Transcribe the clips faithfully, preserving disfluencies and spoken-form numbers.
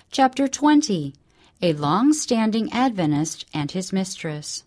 Chapter twenty. A Long-Standing Adventist and His Mistress.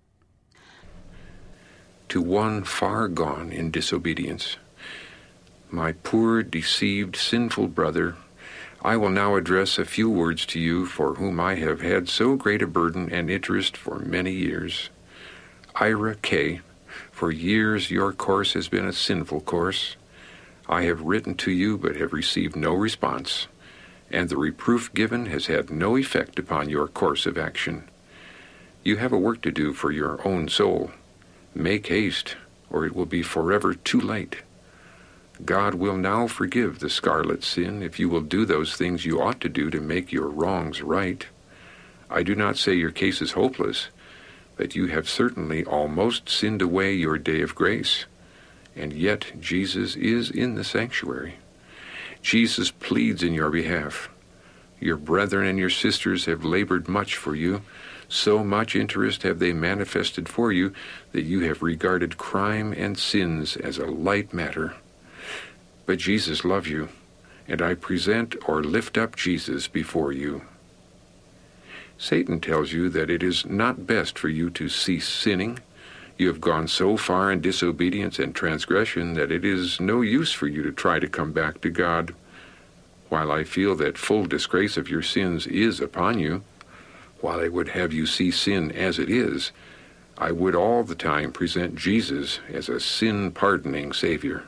To one far gone in disobedience, my poor, deceived, sinful brother, I will now address a few words to you for whom I have had so great a burden and interest for many years. Ira K., for years your course has been a sinful course. I have written to you but have received no response, and the reproof given has had no effect upon your course of action. You have a work to do for your own soul. Make haste, or it will be forever too late. God will now forgive the scarlet sin if you will do those things you ought to do to make your wrongs right. I do not say your case is hopeless, but you have certainly almost sinned away your day of grace. And yet Jesus is in the sanctuary. Jesus pleads in your behalf. Your brethren and your sisters have labored much for you. So much interest have they manifested for you that you have regarded crime and sins as a light matter. But Jesus loves you, and I present or lift up Jesus before you. Satan tells you that it is not best for you to cease sinning. You have gone so far in disobedience and transgression that it is no use for you to try to come back to God. While I feel that full disgrace of your sins is upon you, while I would have you see sin as it is, I would all the time present Jesus as a sin-pardoning Savior.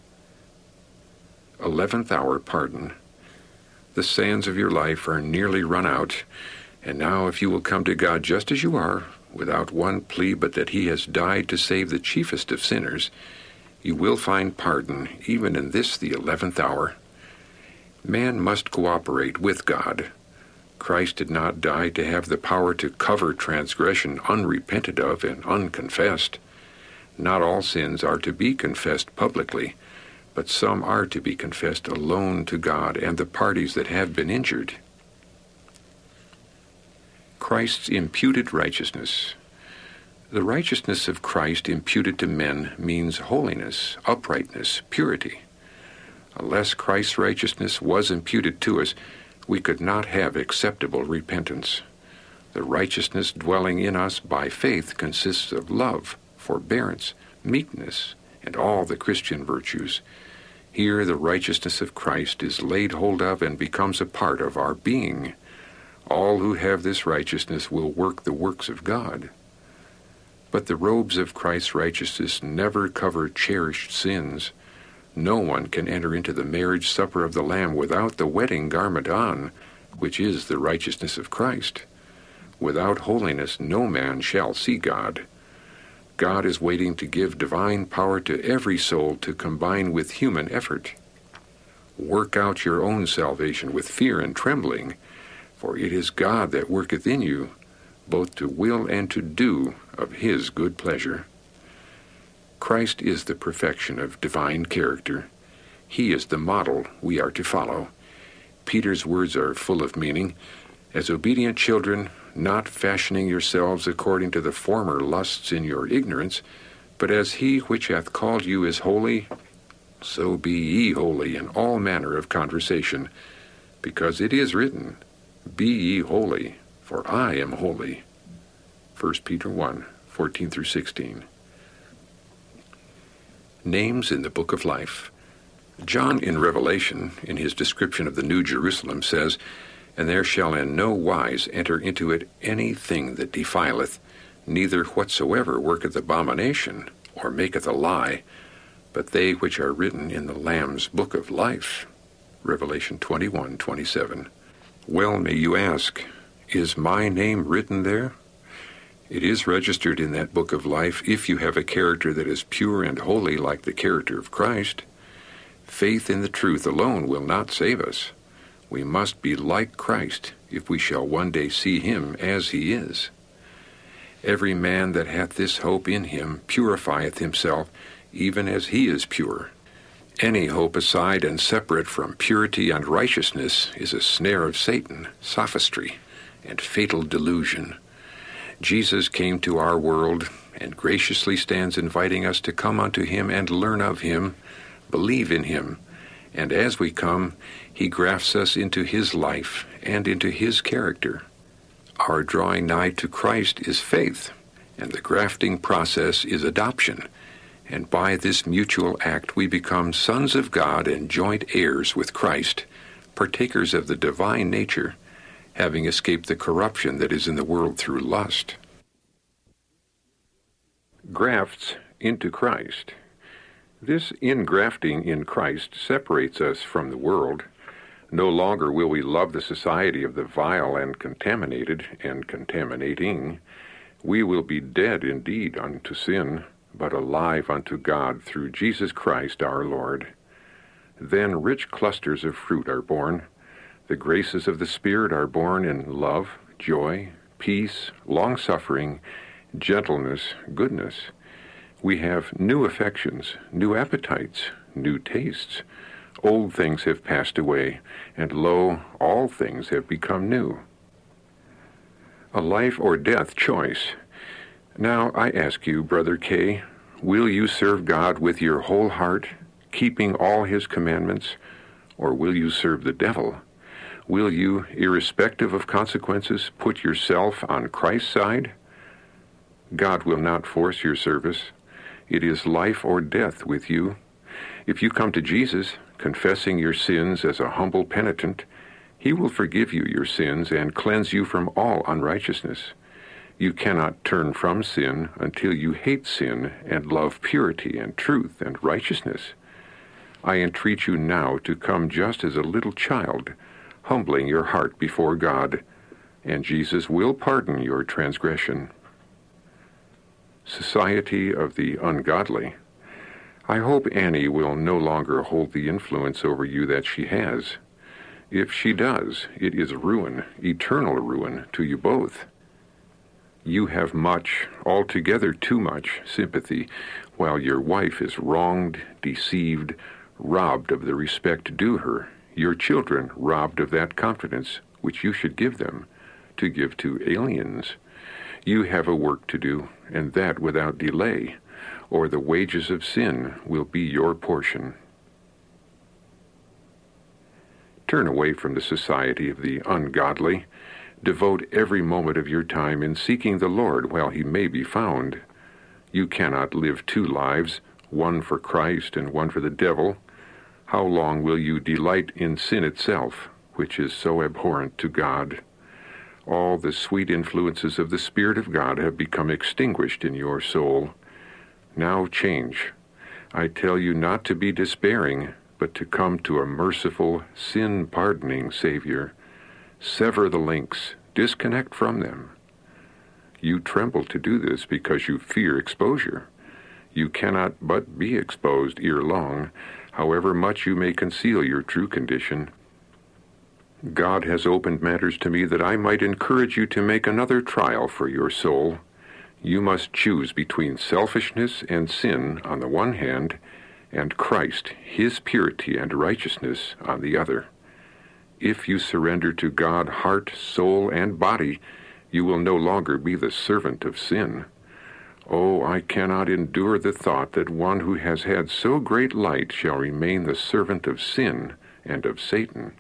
Eleventh hour pardon. The sands of your life are nearly run out, and now if you will come to God just as you are, without one plea but that He has died to save the chiefest of sinners, you will find pardon even in this the eleventh hour. Man must cooperate with God. Christ did not die to have the power to cover transgression unrepented of and unconfessed. Not all sins are to be confessed publicly, but some are to be confessed alone to God and the parties that have been injured. Christ's imputed righteousness. The righteousness of Christ imputed to men means holiness, uprightness, purity. Unless Christ's righteousness was imputed to us, we could not have acceptable repentance. The righteousness dwelling in us by faith consists of love, forbearance, meekness, and all the Christian virtues. Here the righteousness of Christ is laid hold of and becomes a part of our being. All who have this righteousness will work the works of God. But the robes of Christ's righteousness never cover cherished sins. No one can enter into the marriage supper of the Lamb without the wedding garment on, which is the righteousness of Christ. Without holiness no man shall see God. God is waiting to give divine power to every soul to combine with human effort. Work out your own salvation with fear and trembling, for it is God that worketh in you, both to will and to do of His good pleasure. Christ is the perfection of divine character. He is the model we are to follow. Peter's words are full of meaning. As obedient children, not fashioning yourselves according to the former lusts in your ignorance, but as He which hath called you is holy, so be ye holy in all manner of conversation, because it is written, Be ye holy, for I am holy. First Peter one, fourteen through sixteen. Names in the Book of Life. John in Revelation, in his description of the New Jerusalem, says, And there shall in no wise enter into it anything that defileth, neither whatsoever worketh abomination, or maketh a lie, but they which are written in the Lamb's Book of Life. Revelation twenty-one, twenty-seven. Well, may you ask, is my name written there? It is registered in that book of life if you have a character that is pure and holy like the character of Christ. Faith in the truth alone will not save us. We must be like Christ if we shall one day see Him as He is. Every man that hath this hope in Him purifieth himself, even as He is pure. Any hope aside and separate from purity and righteousness is a snare of Satan, sophistry, and fatal delusion. Jesus came to our world and graciously stands inviting us to come unto Him and learn of Him, believe in Him, And as we come, he grafts us into his life and into his character. Our drawing nigh to Christ is faith, and the grafting process is adoption. And by this mutual act we become sons of God and joint heirs with Christ, partakers of the divine nature, having escaped the corruption that is in the world through lust. Grafts into Christ. This ingrafting in Christ separates us from the world. No longer will we love the society of the vile and contaminated and contaminating. We will be dead indeed unto sin, but alive unto God through Jesus Christ our Lord. Then rich clusters of fruit are born. The graces of the Spirit are born in love, joy, peace, long-suffering, gentleness, goodness. We have new affections, new appetites, new tastes. Old things have passed away, and lo, all things have become new. A life or death choice. Now I ask you, Brother K, will you serve God with your whole heart, keeping all his commandments, or will you serve the devil? Will you, irrespective of consequences, put yourself on Christ's side? God will not force your service. It is life or death with you. If you come to Jesus, confessing your sins as a humble penitent, he will forgive you your sins and cleanse you from all unrighteousness. You cannot turn from sin until you hate sin and love purity and truth and righteousness. I entreat you now to come just as a little child, humbling your heart before God, and Jesus will pardon your transgression. Society of the ungodly. I hope Annie will no longer hold the influence over you that she has. If she does, it is ruin, eternal ruin, to you both. You have much, altogether too much, sympathy, while your wife is wronged, deceived, robbed of the respect due her, your children robbed of that confidence which you should give them, to give to aliens. You have a work to do, and that without delay, or the wages of sin will be your portion. Turn away from the society of the ungodly. Devote every moment of your time in seeking the Lord while he may be found. You cannot live two lives, one for Christ and one for the devil. How long will you delight in sin itself, which is so abhorrent to God? All the sweet influences of the Spirit of God have become extinguished in your soul. Now change. I tell you not to be despairing, but to come to a merciful, sin-pardoning Savior. Sever the links, disconnect from them. You tremble to do this because you fear exposure. You cannot but be exposed ere long, however much you may conceal your true condition. God has opened matters to me that I might encourage you to make another trial for your soul. You must choose between selfishness and sin on the one hand, and Christ, his purity and righteousness on the other. If you surrender to God heart, soul, and body, you will no longer be the servant of sin. Oh, I cannot endure the thought that one who has had so great light shall remain the servant of sin and of Satan.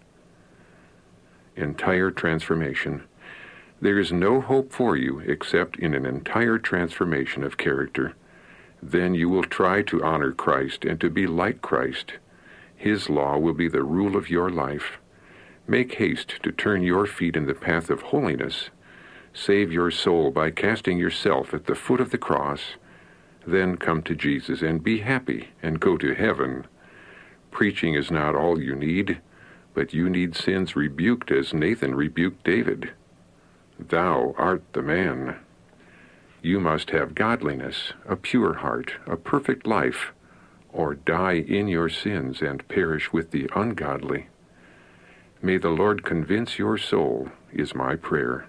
Entire transformation. There is no hope for you except in an entire transformation of character. Then you will try to honor Christ and to be like Christ. His law will be the rule of your life. Make haste to turn your feet in the path of holiness. Save your soul by casting yourself at the foot of the cross. Then come to Jesus and be happy and go to heaven. Preaching is not all you need, but you need sins rebuked as Nathan rebuked David. Thou art the man. You must have godliness, a pure heart, a perfect life, or die in your sins and perish with the ungodly. May the Lord convince your soul, is my prayer.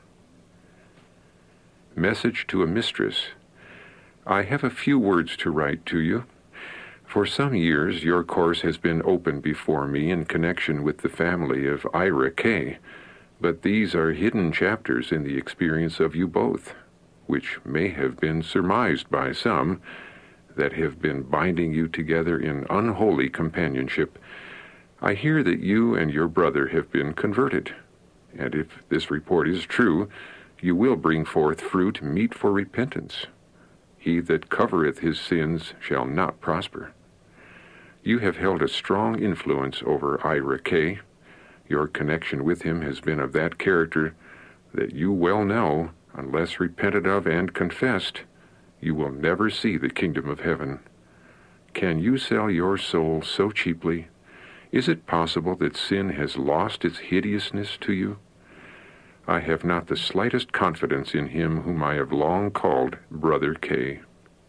Message to a mistress. I have a few words to write to you. For some years your course has been open before me in connection with the family of Ira K., but these are hidden chapters in the experience of you both, which may have been surmised by some, that have been binding you together in unholy companionship. I hear that you and your brother have been converted, and if this report is true, you will bring forth fruit meet for repentance. He that covereth his sins shall not prosper. You have held a strong influence over Ira Kay. Your connection with him has been of that character that you well know, unless repented of and confessed, you will never see the kingdom of heaven. Can you sell your soul so cheaply? Is it possible that sin has lost its hideousness to you? I have not the slightest confidence in him whom I have long called Brother Kay.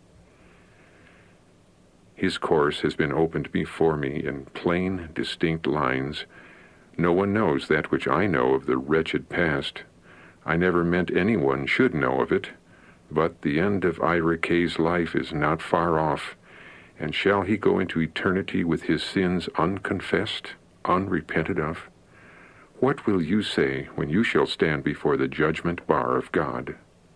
His course has been opened before me in plain, distinct lines. No one knows that which I know of the wretched past. I never meant anyone should know of it, but the end of Ira Kay's life is not far off, and shall he go into eternity with his sins unconfessed, unrepented of? What will you say when you shall stand before the judgment bar of God?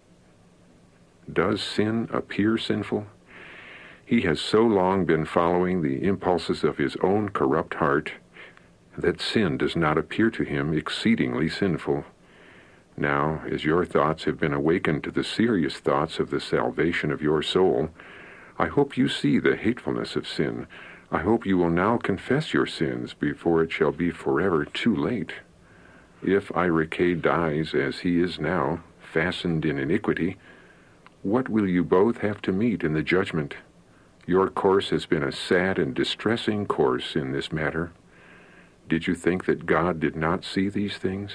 Does sin appear sinful? He has so long been following the impulses of his own corrupt heart that sin does not appear to him exceedingly sinful. Now, as your thoughts have been awakened to the serious thoughts of the salvation of your soul, I hope you see the hatefulness of sin. I hope you will now confess your sins before it shall be forever too late. If Ira Kay dies as he is now, fastened in iniquity, what will you both have to meet in the judgment? Your course has been a sad and distressing course in this matter. Did you think that God did not see these things?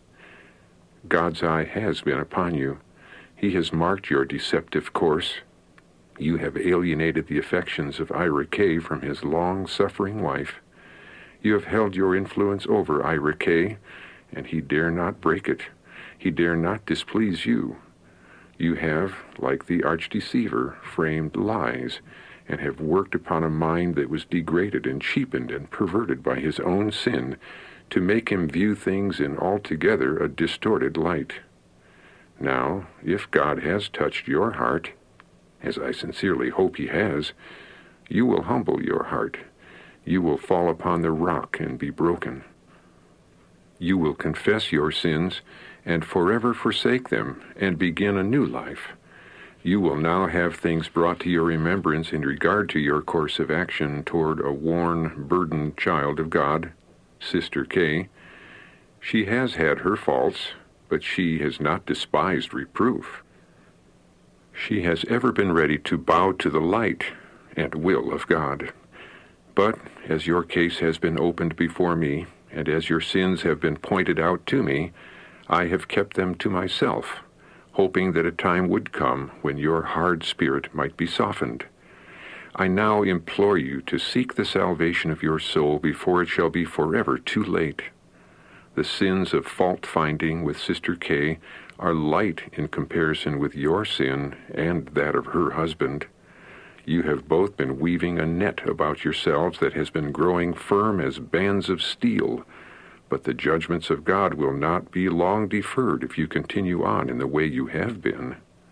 God's eye has been upon you. He has marked your deceptive course. You have alienated the affections of Ira Kay from his long-suffering wife. You have held your influence over Ira Kay, and he dare not break it. He dare not displease you. You have, like the arch-deceiver, framed lies, and have worked upon a mind that was degraded and cheapened and perverted by his own sin, to make him view things in altogether a distorted light. Now, if God has touched your heart, as I sincerely hope he has, you will humble your heart. You will fall upon the rock and be broken. You will confess your sins and forever forsake them and begin a new life. You will now have things brought to your remembrance in regard to your course of action toward a worn, burdened child of God, Sister Kay. She has had her faults, but she has not despised reproof. She has ever been ready to bow to the light and will of God. But as your case has been opened before me, and as your sins have been pointed out to me, I have kept them to myself, hoping that a time would come when your hard spirit might be softened. I now implore you to seek the salvation of your soul before it shall be forever too late. The sins of fault-finding with Sister Kay are light in comparison with your sin and that of her husband. You have both been weaving a net about yourselves that has been growing firm as bands of steel, but the judgments of God will not be long deferred if you continue on in the way you have been.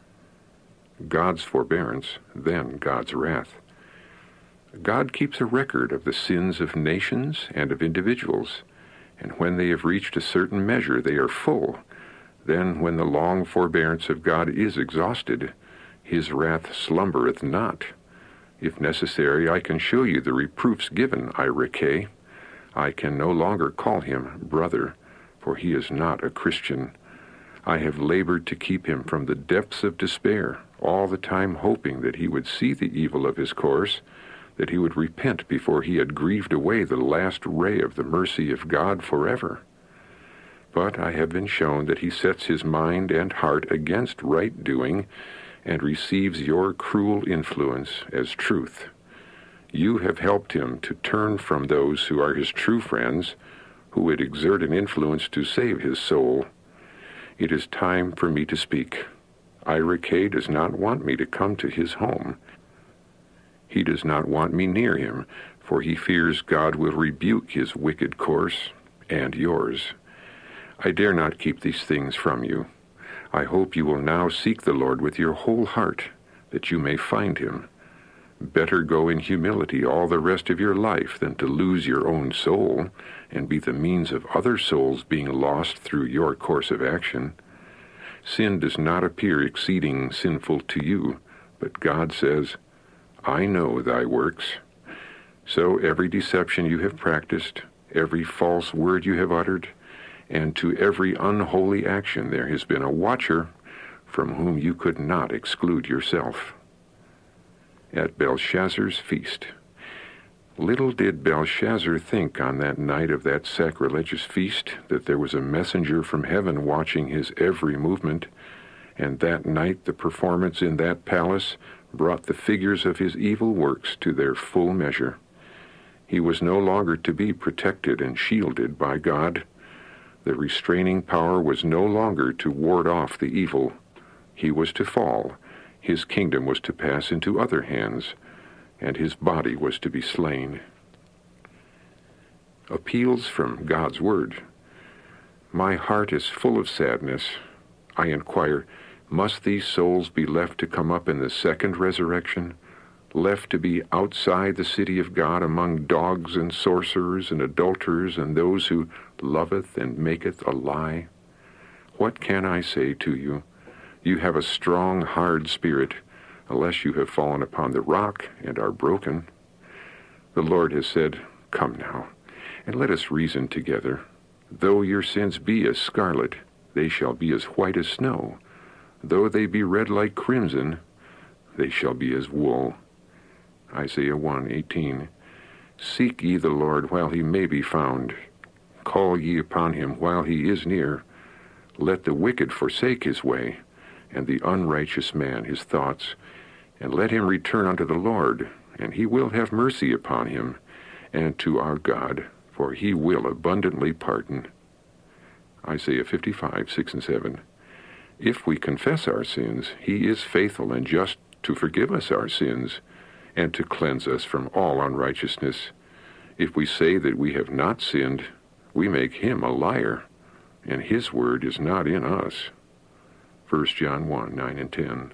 God's forbearance, then God's wrath. God keeps a record of the sins of nations and of individuals, and when they have reached a certain measure they are full. Then when the long forbearance of God is exhausted, his wrath slumbereth not. If necessary, I can show you the reproofs given Ira Kay. I can no longer call him brother, for he is not a Christian. I have labored to keep him from the depths of despair, all the time hoping that he would see the evil of his course, that he would repent before he had grieved away the last ray of the mercy of God forever. But I have been shown that he sets his mind and heart against right doing, and receives your cruel influence as truth. You have helped him to turn from those who are his true friends, who would exert an influence to save his soul. It is time for me to speak. Ira Kay does not want me to come to his home. He does not want me near him, for he fears God will rebuke his wicked course and yours. I dare not keep these things from you. I hope you will now seek the Lord with your whole heart, that you may find him. Better go in humility all the rest of your life than to lose your own soul and be the means of other souls being lost through your course of action. Sin does not appear exceeding sinful to you, but God says, I know thy works. So every deception you have practiced, every false word you have uttered, and to every unholy action there has been a watcher from whom you could not exclude yourself. At Belshazzar's feast. Little did Belshazzar think on that night of that sacrilegious feast that there was a messenger from heaven watching his every movement, and that night the performance in that palace brought the figures of his evil works to their full measure. He was no longer to be protected and shielded by God. The restraining power was no longer to ward off the evil. He was to fall. His kingdom was to pass into other hands, and his body was to be slain. Appeals from God's Word. My heart is full of sadness. I inquire, must these souls be left to come up in the second resurrection, left to be outside the city of God among dogs and sorcerers and adulterers and those who loveth and maketh a lie? What can I say to you? You have a strong, hard spirit, unless you have fallen upon the rock and are broken. The Lord has said, Come now, and let us reason together. Though your sins be as scarlet, they shall be as white as snow. Though they be red like crimson, they shall be as wool. Isaiah one eighteen. Seek ye the Lord while he may be found. Call ye upon him while he is near. Let the wicked forsake his way, and the unrighteous man his thoughts, and let him return unto the Lord, and he will have mercy upon him, and to our God, for he will abundantly pardon. Isaiah fifty-five, six and seven. If we confess our sins, he is faithful and just to forgive us our sins, and to cleanse us from all unrighteousness. If we say that we have not sinned, we make him a liar, and his word is not in us. First John one, nine and ten.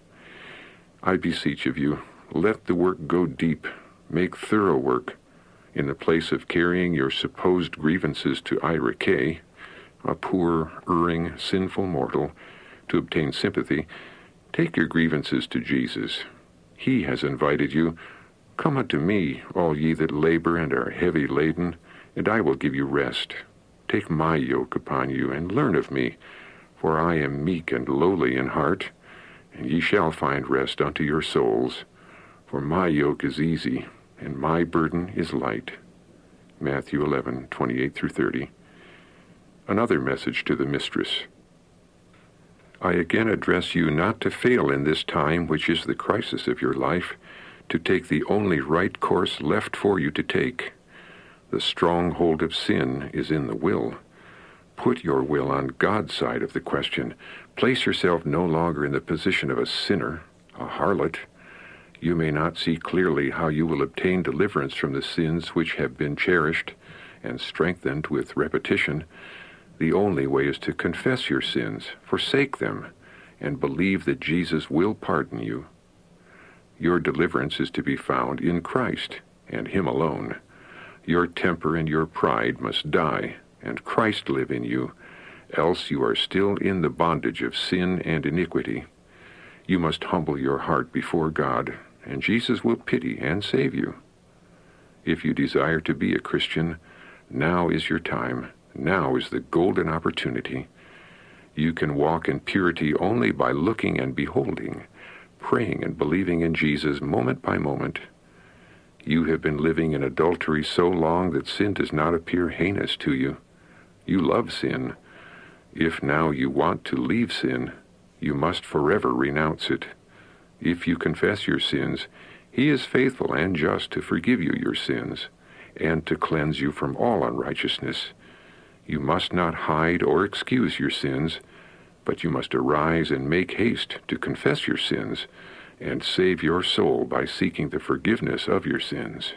I beseech of you, let the work go deep, make thorough work. In the place of carrying your supposed grievances to Irake, a poor, erring, sinful mortal, to obtain sympathy, take your grievances to Jesus. He has invited you, Come unto me, all ye that labor and are heavy laden, and I will give you rest. Take my yoke upon you, and learn of me, for I am meek and lowly in heart, and ye shall find rest unto your souls. For my yoke is easy, and my burden is light. Matthew eleven, twenty-eight through thirty. Another message to the mistress. I again address you not to fail in this time, which is the crisis of your life, to take the only right course left for you to take. The stronghold of sin is in the will. Put your will on God's side of the question. Place yourself no longer in the position of a sinner, a harlot. You may not see clearly how you will obtain deliverance from the sins which have been cherished and strengthened with repetition. The only way is to confess your sins, forsake them, and believe that Jesus will pardon you. Your deliverance is to be found in Christ, and him alone. Your temper and your pride must die, and Christ live in you, else you are still in the bondage of sin and iniquity. You must humble your heart before God, and Jesus will pity and save you. If you desire to be a Christian, now is your time. Now is the golden opportunity. You can walk in purity only by looking and beholding, praying and believing in Jesus moment by moment. You have been living in adultery so long that sin does not appear heinous to you. You love sin. If now you want to leave sin, you must forever renounce it. If you confess your sins, he is faithful and just to forgive you your sins, and to cleanse you from all unrighteousness. You must not hide or excuse your sins, but you must arise and make haste to confess your sins and save your soul by seeking the forgiveness of your sins.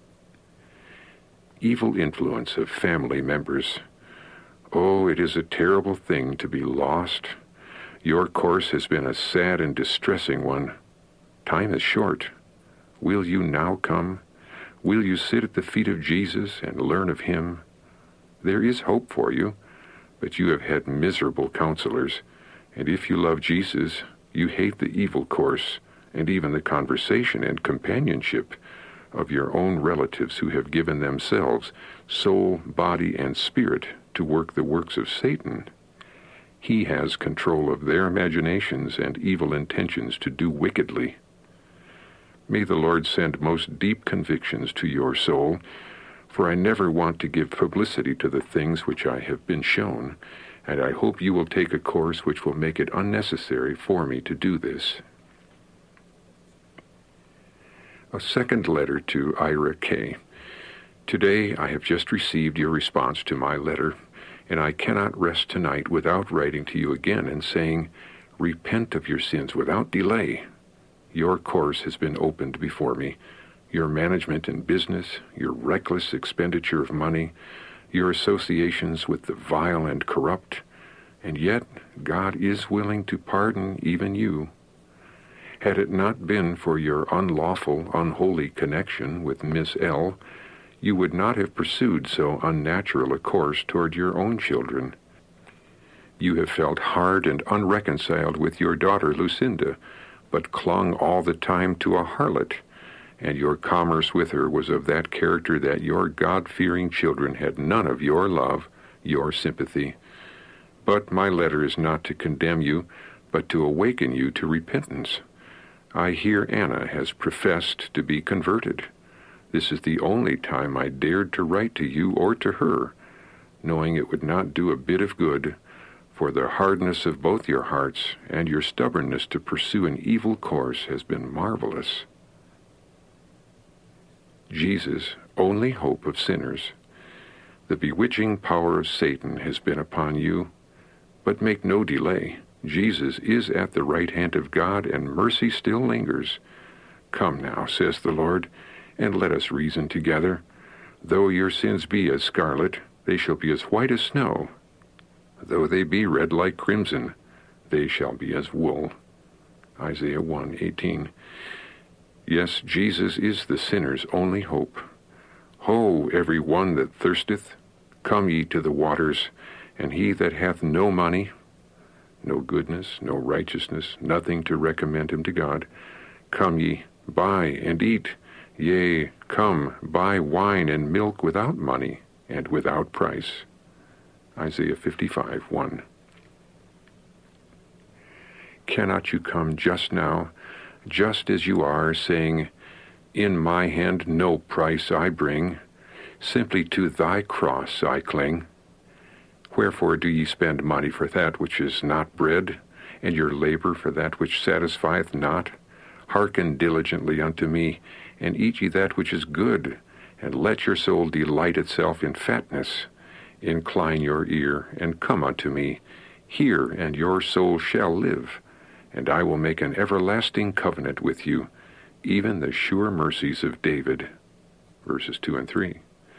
Evil influence of family members. Oh, it is a terrible thing to be lost. Your course has been a sad and distressing one. Time is short. Will you now come? Will you sit at the feet of Jesus and learn of him? There is hope for you, but you have had miserable counselors, and if you love Jesus, you hate the evil course and even the conversation and companionship of your own relatives who have given themselves, soul, body, and spirit, to work the works of Satan. He has control of their imaginations and evil intentions to do wickedly. May the Lord send most deep convictions to your soul, for I never want to give publicity to the things which I have been shown, and I hope you will take a course which will make it unnecessary for me to do this. A second letter to Ira K. Today I have just received your response to my letter, and I cannot rest tonight without writing to you again and saying, repent of your sins without delay. Your course has been opened before me. Your management in business, your reckless expenditure of money, your associations with the vile and corrupt, and yet God is willing to pardon even you. Had it not been for your unlawful, unholy connection with Miss L., you would not have pursued so unnatural a course toward your own children. You have felt hard and unreconciled with your daughter Lucinda, but clung all the time to a harlot, and your commerce with her was of that character that your God-fearing children had none of your love, your sympathy. But my letter is not to condemn you, but to awaken you to repentance. I hear Anna has professed to be converted. This is the only time I dared to write to you or to her, knowing it would not do a bit of good, for the hardness of both your hearts and your stubbornness to pursue an evil course has been marvelous. Jesus, only hope of sinners. The bewitching power of Satan has been upon you, but make no delay. Jesus is at the right hand of God, and mercy still lingers. Come now, says the Lord, and let us reason together. Though your sins be as scarlet, they shall be as white as snow. Though they be red like crimson, they shall be as wool. Isaiah one eighteen. Yes, Jesus is the sinner's only hope. Ho, every one that thirsteth, come ye to the waters, and he that hath no money, no goodness, no righteousness, nothing to recommend him to God, come ye, buy and eat. Yea, come, buy wine and milk without money and without price. Isaiah fifty-five one. Cannot you come just now, just as you are, saying, in my hand no price I bring, simply to thy cross I cling? Wherefore do ye spend money for that which is not bread, and your labor for that which satisfieth not? Hearken diligently unto me, and eat ye that which is good, and let your soul delight itself in fatness. Incline your ear, and come unto me. Hear, and your soul shall live, and I will make an everlasting covenant with you, even the sure mercies of David. Verses two and three.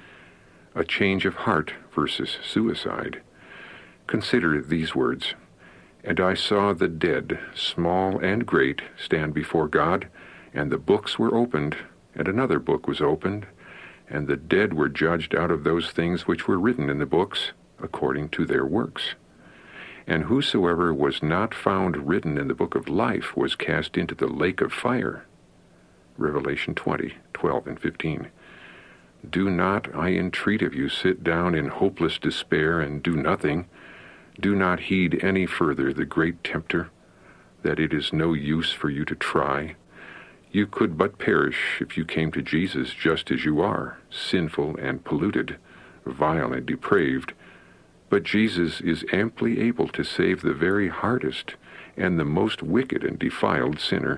A change of heart versus suicide. Consider these words. And I saw the dead, small and great, stand before God, and the books were opened, and another book was opened, and the dead were judged out of those things which were written in the books, according to their works. And whosoever was not found written in the book of life was cast into the lake of fire. Revelation twenty, twelve and fifteen. Do not, I entreat of you, sit down in hopeless despair and do nothing. Do not heed any further the great tempter, that it is no use for you to try. You could but perish if you came to Jesus just as you are, sinful and polluted, vile and depraved. But Jesus is amply able to save the very hardest and the most wicked and defiled sinner.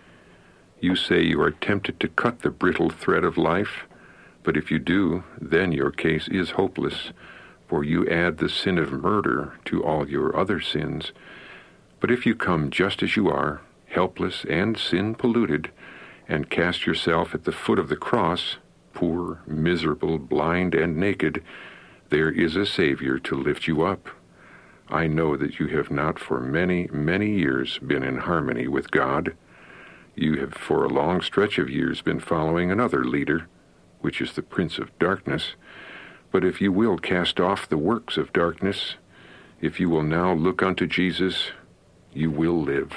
You say you are tempted to cut the brittle thread of life, but if you do, then your case is hopeless, for you add the sin of murder to all your other sins. But if you come just as you are, helpless and sin-polluted, and cast yourself at the foot of the cross, poor, miserable, blind, and naked, there is a Savior to lift you up. I know that you have not for many, many years been in harmony with God. You have for a long stretch of years been following another leader, which is the prince of darkness. But if you will cast off the works of darkness, if you will now look unto Jesus, you will live.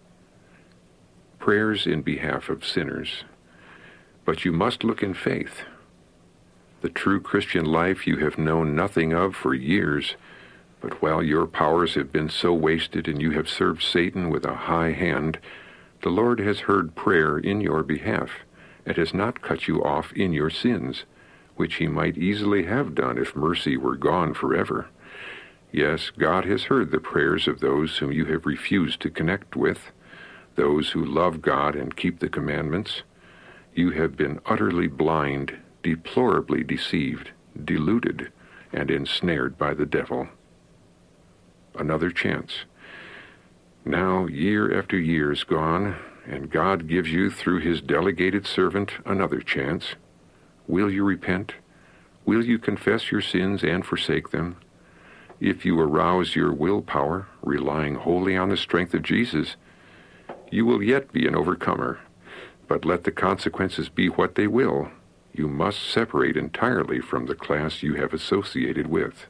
Prayers in behalf of sinners. But you must look in faith. The true Christian life you have known nothing of for years, but while your powers have been so wasted and you have served Satan with a high hand, the Lord has heard prayer in your behalf, and has not cut you off in your sins, which he might easily have done if mercy were gone forever. Yes, God has heard the prayers of those whom you have refused to connect with, those who love God and keep the commandments. You have been utterly blind, deplorably deceived, deluded, and ensnared by the devil. Another chance. Now, year after year is gone, and God gives you through his delegated servant another chance. Will you repent? Will you confess your sins and forsake them? If you arouse your willpower, relying wholly on the strength of Jesus, you will yet be an overcomer. But let the consequences be what they will, you must separate entirely from the class you have associated with.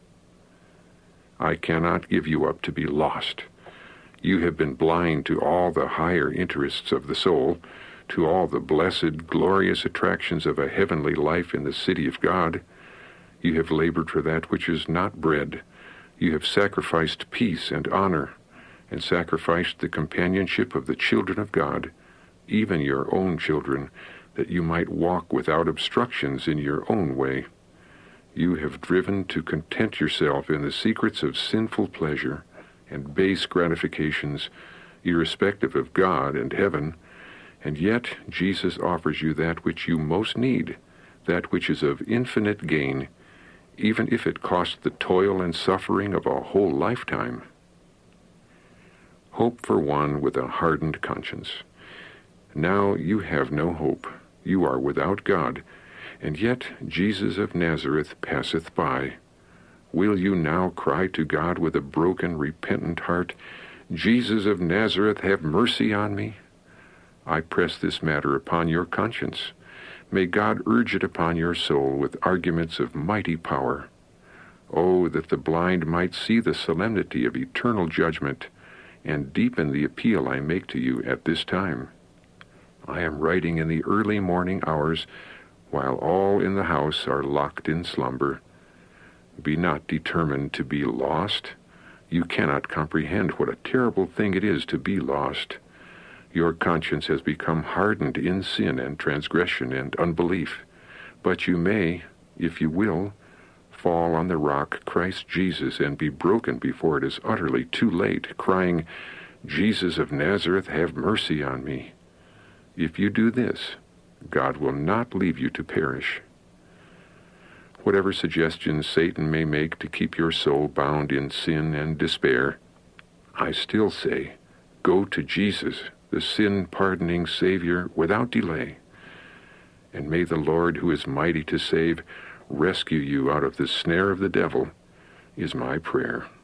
I cannot give you up to be lost. You have been blind to all the higher interests of the soul, to all the blessed, glorious attractions of a heavenly life in the city of God. You have labored for that which is not bread. You have sacrificed peace and honor, and sacrificed the companionship of the children of God, even your own children, that you might walk without obstructions in your own way. You have driven to content yourself in the secrets of sinful pleasure and base gratifications, irrespective of God and heaven, and yet Jesus offers you that which you most need, that which is of infinite gain, even if it cost the toil and suffering of a whole lifetime. Hope for one with a hardened conscience. Now you have no hope. You are without God, and yet Jesus of Nazareth passeth by. Will you now cry to God with a broken, repentant heart, Jesus of Nazareth, have mercy on me? I press this matter upon your conscience. May God urge it upon your soul with arguments of mighty power. Oh, that the blind might see the solemnity of eternal judgment, and deepen the appeal I make to you at this time. I am writing in the early morning hours, while all in the house are locked in slumber. Be not determined to be lost. You cannot comprehend what a terrible thing it is to be lost. Your conscience has become hardened in sin and transgression and unbelief. But you may, if you will, fall on the rock Christ Jesus and be broken before it is utterly too late, crying, Jesus of Nazareth, have mercy on me. If you do this, God will not leave you to perish. Whatever suggestions Satan may make to keep your soul bound in sin and despair, I still say, go to Jesus, the sin-pardoning Savior, without delay. And may the Lord, who is mighty to save, rescue you out of the snare of the devil, is my prayer.